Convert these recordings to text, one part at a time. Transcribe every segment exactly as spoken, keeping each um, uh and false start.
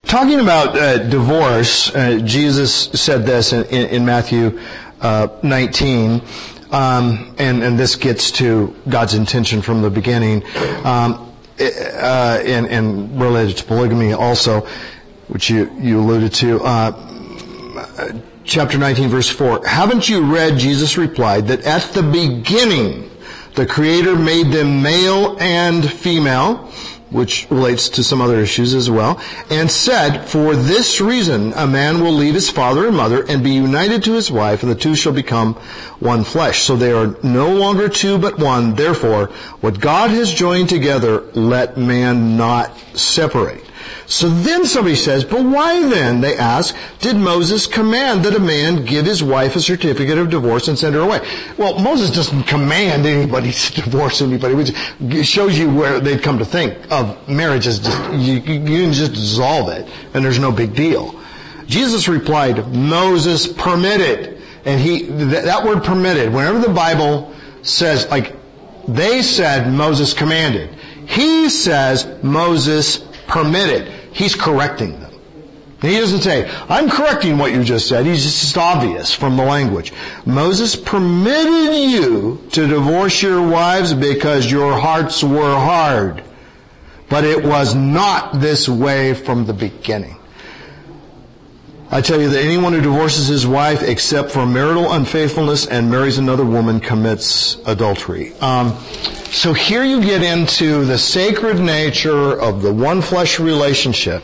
talking about uh, divorce, uh, Jesus said this in, in, in Matthew uh, nineteen, um, and, and this gets to God's intention from the beginning, um, uh, and, and related to polygamy also, which you, you alluded to. Uh, chapter nineteen, verse four. Haven't you read, Jesus replied, that at the beginning the Creator made them male and female, which relates to some other issues as well, and said, for this reason a man will leave his father and mother and be united to his wife, and the two shall become one flesh. So they are no longer two but one. Therefore, what God has joined together, let man not separate. So then somebody says, but why then, they ask, did Moses command that a man give his wife a certificate of divorce and send her away? Well, Moses doesn't command anybody to divorce anybody, which shows you where they'd come to think of marriage as just, you, you can just dissolve it, and there's no big deal. Jesus replied, Moses permitted. And he, th- that word permitted, whenever the Bible says, like, they said Moses commanded. He says Moses permitted. He's correcting them. He doesn't say, I'm correcting what you just said. He's just obvious from the language. Moses permitted you to divorce your wives because your hearts were hard. But it was not this way from the beginning. I tell you that anyone who divorces his wife except for marital unfaithfulness and marries another woman commits adultery. Um, so here you get into the sacred nature of the one flesh relationship.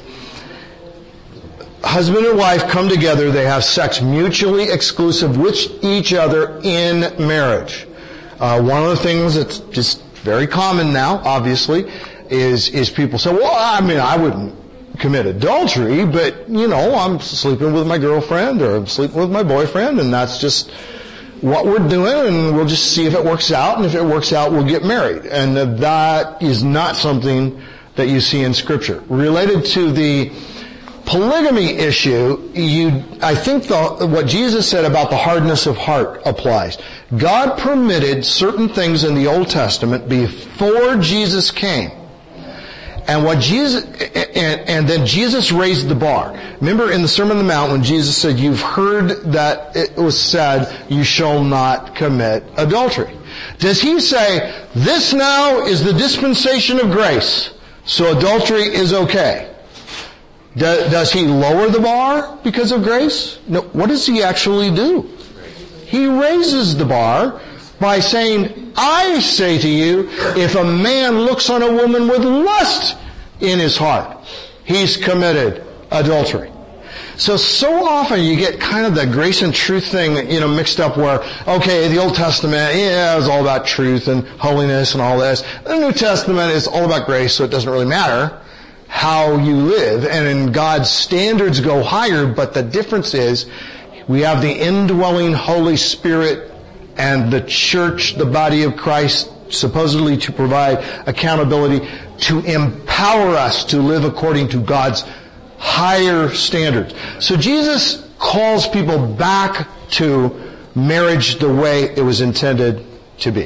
Husband and wife come together, they have sex mutually exclusive with each other in marriage. Uh, one of the things that's just very common now, obviously, is, is people say, well, I mean, I wouldn't commit adultery, but, you know, I'm sleeping with my girlfriend or I'm sleeping with my boyfriend, and that's just what we're doing, and we'll just see if it works out, and if it works out, we'll get married. And that is not something that you see in Scripture. Related to the polygamy issue, you, I think the, what Jesus said about the hardness of heart applies. God permitted certain things in the Old Testament before Jesus came. And what Jesus, and, and then Jesus raised the bar. Remember in the Sermon on the Mount when Jesus said, you've heard that it was said, you shall not commit adultery. Does he say, this now is the dispensation of grace, so adultery is okay? Do, does he lower the bar because of grace? No. What does he actually do? He raises the bar by saying, I say to you, if a man looks on a woman with lust in his heart, he's committed adultery. So, so often you get kind of the grace and truth thing, you know, mixed up where, okay, the Old Testament, yeah, it was all about truth and holiness and all this. The New Testament is all about grace, so it doesn't really matter how you live. And in God's standards go higher, but the difference is we have the indwelling Holy Spirit and the church, the body of Christ, supposedly to provide accountability, to empower us to live according to God's higher standards. So Jesus calls people back to marriage the way it was intended to be.